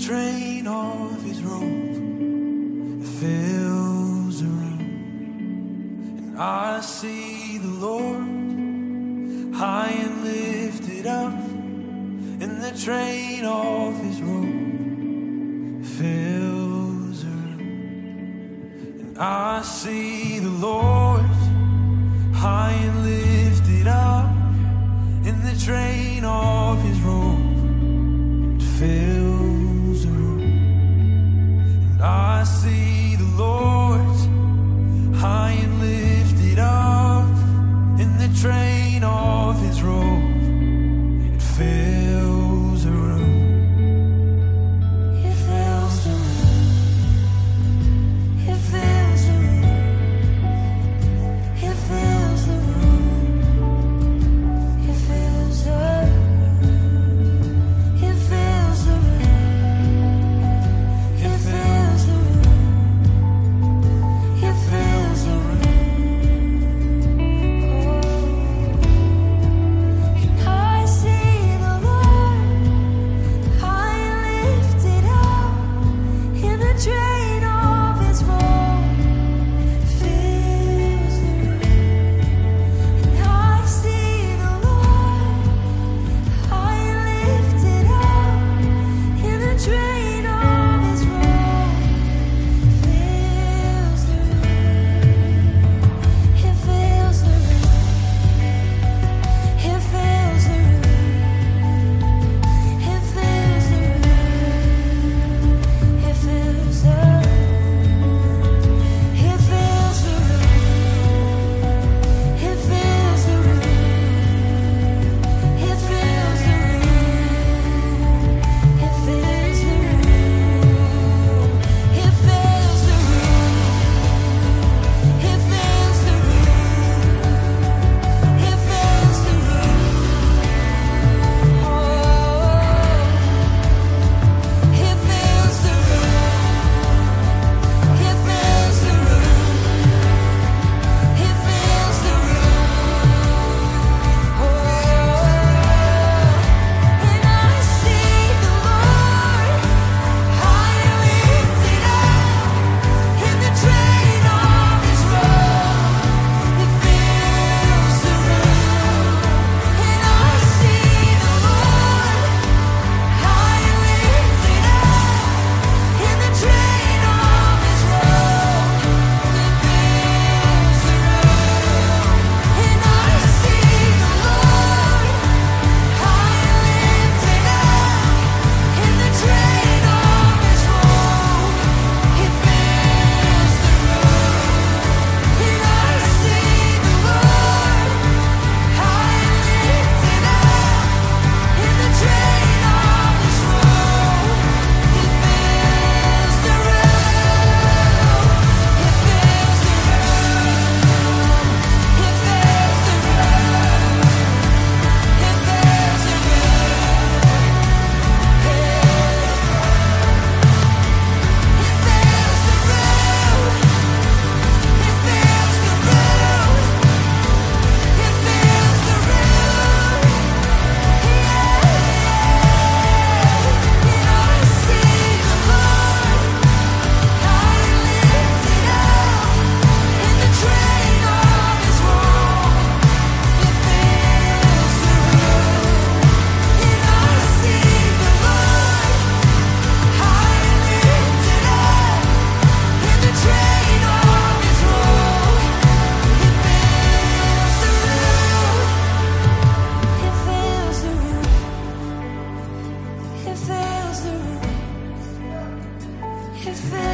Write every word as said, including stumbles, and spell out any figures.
train of his robe, it fills the room. And I see the Lord high and lifted up, in the train of his robe, it fills the room. And I see the Lord high and lifted up, in the train of his robe, it fills the room. And I see the Lord high and lifted up, in the train of his robe, it fills the room. It fills the room. It fills the room. It fills the room. It fills the room. It fills the room. It fills the room. It fills the room. Oh, I see the Lord high and lifted up, in the train of his robe, fills the room. And I see the Lord high and lifted up, in the train of his robe, fills the room. It fills the room. It fills the room. It fills the room. It fills the room. It fills the room. It fills the room. It fills the room. It fills the room. It fills the room. It fills the room. It fills the room. Oh, it fills the room. It fills the room. It fills the room. Oh, and I see the Lord high and lifted up, in the train of his robe, it fills the room. And I see the Lord high and lifted up, in the train of his robe, it fills the room. And I see the Lord high and lifted up, in the train of his robe, it fills the room. And I see the Lord high and lifted up, in the train of his robe, it fills the room. It fills the room. It fills the room. It fills the It feels